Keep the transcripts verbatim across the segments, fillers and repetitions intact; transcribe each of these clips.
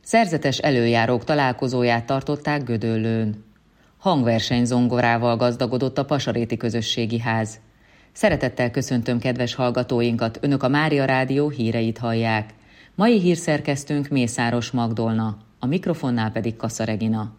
Szerzetes előjárók találkozóját tartották Gödöllőn. Hangverseny zongorával gazdagodott a Pasaréti Közösségi Ház. Szeretettel köszöntöm kedves hallgatóinkat, Önök a Mária Rádió híreit hallják. Mai hírszerkesztőnk Mészáros Magdolna, a mikrofonnál pedig Kassa Regina.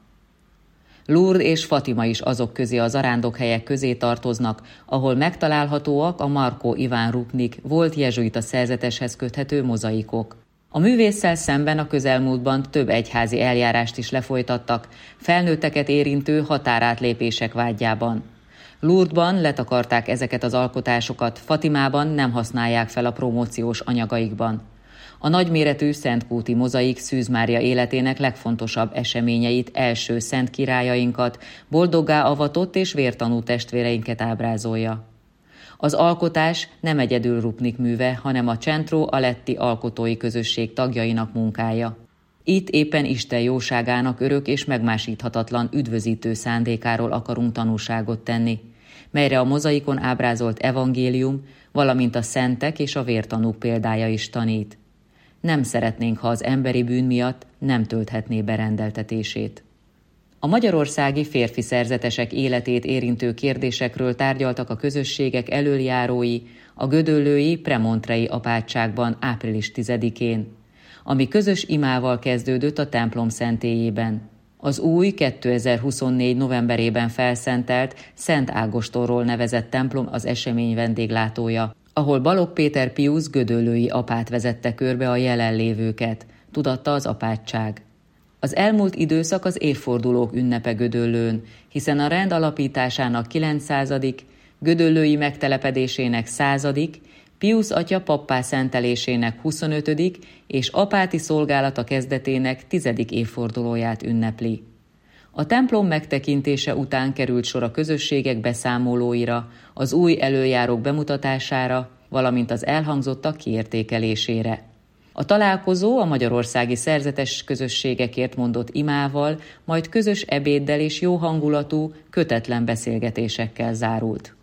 Lourdes és Fatima is azok közé a zarándokhelyek közé tartoznak, ahol megtalálhatóak a Markó Iván Rupnik volt jezsuita szerzeteshez köthető mozaikok. A művésszel szemben a közelmúltban több egyházi eljárást is lefolytattak, felnőtteket érintő határátlépések vádjában. Lourdesban letakarták ezeket az alkotásokat, Fatimában nem használják fel a promóciós anyagaikban. A nagyméretű szentkúti mozaik Szűz Mária életének legfontosabb eseményeit, első szent királyainkat, boldoggá avatott és vértanú testvéreinket ábrázolja. Az alkotás nem egyedül Rupnik műve, hanem a Centro Aletti alkotói közösség tagjainak munkája. Itt éppen Isten jóságának örök és megmásíthatatlan üdvözítő szándékáról akarunk tanúságot tenni, melyre a mozaikon ábrázolt evangélium, valamint a szentek és a vértanúk példája is tanít. Nem szeretnénk, ha az emberi bűn miatt nem tölthetné be rendeltetését. A magyarországi férfi szerzetesek életét érintő kérdésekről tárgyaltak a közösségek elöljárói a gödöllői Premontrei apátságban április tizedikén, ami közös imával kezdődött a templom szentélyében. Az új kétezer-huszonnégy novemberében felszentelt Szent Ágostonról nevezett templom az esemény vendéglátója, ahol Balogh Péter Piusz gödöllői apát vezette körbe a jelenlévőket, tudatta az apátság. Az elmúlt időszak az évfordulók ünnepe Gödöllőn, hiszen a rend alapításának kilencszázadik, gödöllői megtelepedésének századik, Piusz atya pappá szentelésének huszonötödik és apáti szolgálata kezdetének tizedik évfordulóját ünnepli. A templom megtekintése után került sor a közösségek beszámolóira, az új előjárók bemutatására, valamint az elhangzottak kiértékelésére. A találkozó a magyarországi szerzetes közösségekért mondott imával, majd közös ebéddel és jó hangulatú, kötetlen beszélgetésekkel zárult.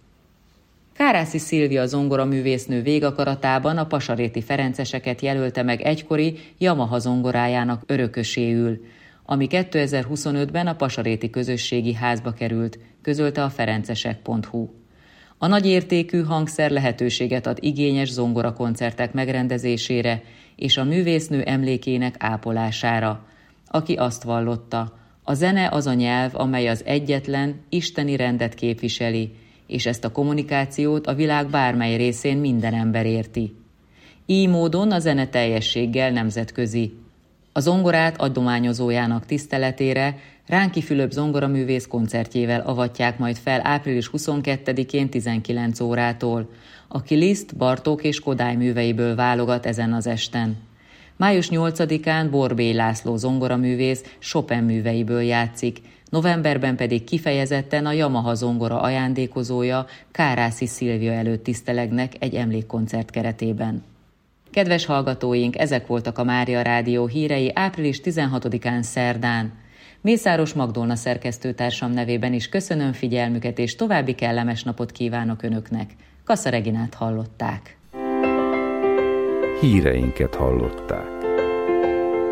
Kárászi Szilvia zongoraművésznő végakaratában a pasaréti ferenceseket jelölte meg egykori Yamaha zongorájának örököséül, ami kétezer-huszonötben a Pasaréti Közösségi Házba került, közölte a ferencesek pont hu. A nagyértékű hangszer lehetőséget ad igényes zongorakoncertek megrendezésére és a művésznő emlékének ápolására, aki azt vallotta, a zene az a nyelv, amely az egyetlen, isteni rendet képviseli, és ezt a kommunikációt a világ bármely részén minden ember érti. Így módon a zene teljességgel nemzetközi. A zongorát adományozójának tiszteletére Ránki Fülöp zongoraművész koncertjével avatják majd fel április huszonkettedikén tizenkilenc órától, aki Liszt, Bartók és Kodály műveiből válogat ezen az esten. május nyolcadikán Borbély László zongoraművész Chopin műveiből játszik, novemberben pedig kifejezetten a Yamaha zongora ajándékozója Kárászi Szilvia előtt tisztelegnek egy emlékkoncert keretében. Kedves hallgatóink, ezek voltak a Mária Rádió hírei április tizenhatodikán szerdán. Mészáros Magdolna szerkesztőtársam nevében is köszönöm figyelmüket, és további kellemes napot kívánok Önöknek. Kassa Reginát hallották. Híreinket hallották.